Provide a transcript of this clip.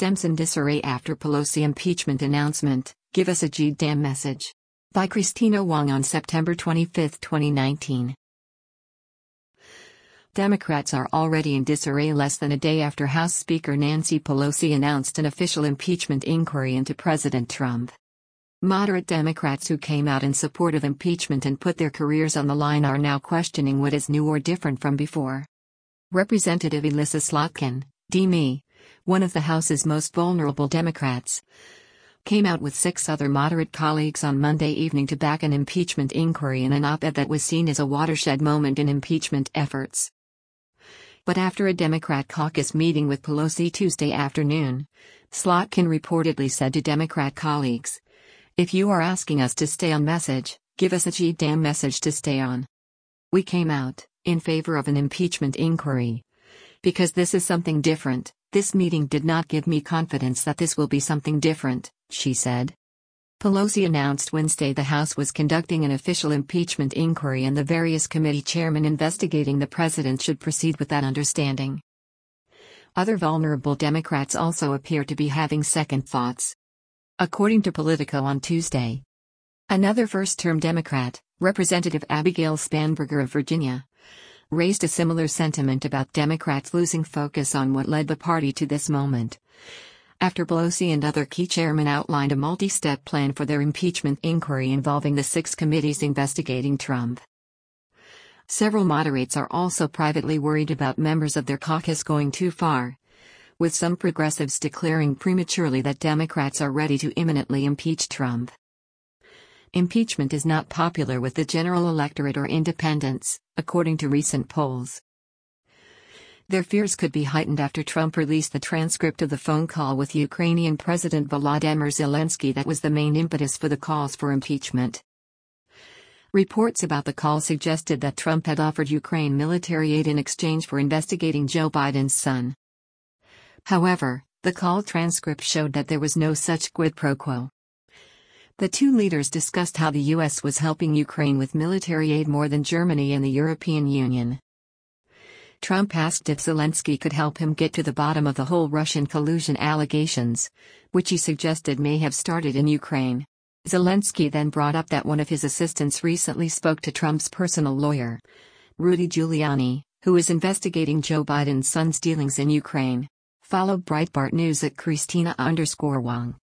Dems in disarray after Pelosi impeachment announcement, give us a G-damn message. By Christina Wong on September 25, 2019. Democrats are already in disarray less than a day after House Speaker Nancy Pelosi announced an official impeachment inquiry into President Trump. Moderate Democrats who came out in support of impeachment and put their careers on the line are now questioning what is new or different from before. Representative Elissa Slotkin, D.M., one of the House's most vulnerable Democrats, came out with 6 other moderate colleagues on Monday evening to back an impeachment inquiry in an op-ed that was seen as a watershed moment in impeachment efforts. But after a Democrat caucus meeting with Pelosi Tuesday afternoon, Slotkin reportedly said to Democrat colleagues, "If you are asking us to stay on message, give us a G-damn message to stay on. We came out in favor of an impeachment inquiry because this is something different. This meeting did not give me confidence that this will be something different," she said. Pelosi announced Wednesday the House was conducting an official impeachment inquiry and the various committee chairmen investigating the president should proceed with that understanding. Other vulnerable Democrats also appear to be having second thoughts. According to Politico on Tuesday, another first-term Democrat, Representative Abigail Spanberger of Virginia, raised a similar sentiment about Democrats losing focus on what led the party to this moment, after Pelosi and other key chairmen outlined a multi-step plan for their impeachment inquiry involving the 6 committees investigating Trump. Several moderates are also privately worried about members of their caucus going too far, with some progressives declaring prematurely that Democrats are ready to imminently impeach Trump. Impeachment is not popular with the general electorate or independents, according to recent polls. Their fears could be heightened after Trump released the transcript of the phone call with Ukrainian President Volodymyr Zelensky that was the main impetus for the calls for impeachment. Reports about the call suggested that Trump had offered Ukraine military aid in exchange for investigating Joe Biden's son. However, the call transcript showed that there was no such quid pro quo. The two leaders discussed how the U.S. was helping Ukraine with military aid more than Germany and the European Union. Trump asked if Zelensky could help him get to the bottom of the whole Russian collusion allegations, which he suggested may have started in Ukraine. Zelensky then brought up that one of his assistants recently spoke to Trump's personal lawyer, Rudy Giuliani, who is investigating Joe Biden's son's dealings in Ukraine. Follow Breitbart News at Christina_Wong.